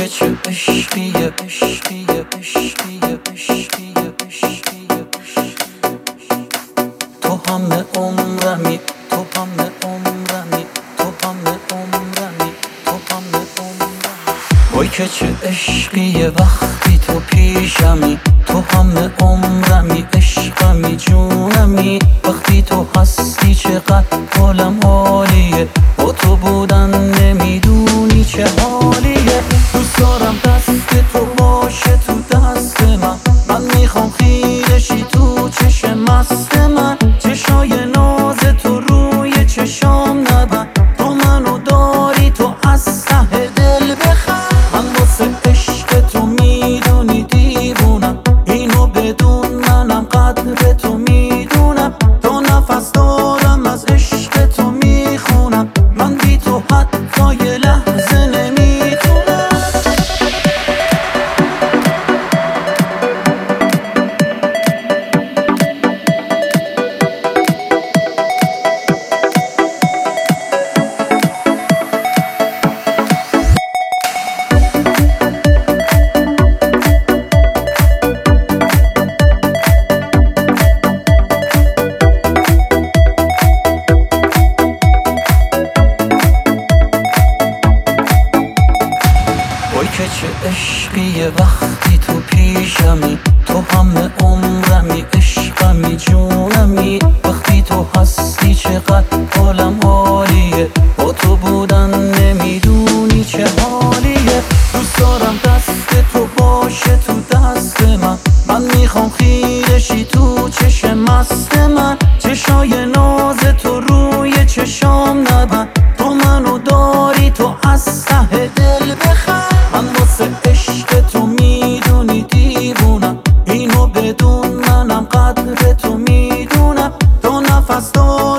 که چه عشقیه عشقیه عشقیه عشقیه عشقیه. تو همه عمرمی، تو همه عمرمی، تو همه عمرمی، تو همه عمرمی. وای که چه عشقیه وقتی تو پیشمی، تو همه عمرمی، عشقمی، جونمی. وقتی تو هستی چقدر حالم عالیه، با تو بودن نمیدونی چه حالیه. دوست دارم دست تو باشه تو دست من میخوام خیرشی تو چشم مست من. چشای ناز تو روی چشام نبند، تو منو داری تو از ته دل بخند. من واسه عشق تو میدونی دیوونم، اینو بدون منم قدر تو میدونم. تا نفس دارم از عشق تو میخونم، من بی تو حتی یه لحظه نمیتونم. وای که چه عشقیه وقتی تو پیشمی، تو همه عمرمی، عشقمی، جونمی. وقتی تو هستی چقدر حالم عالیه، با تو بودن نمیدونی چه حالیه. دوست دارم دست تو باشه تو دست من میخوام خیرشی تو چشم مست من. چشای ناز تو روی چشام نبند، تو منو داری تو از ته دل بخند. من واسه عشق تو میدونی دیوونم، اینو بدون منم قدر تو میدونم. تا نفس دارم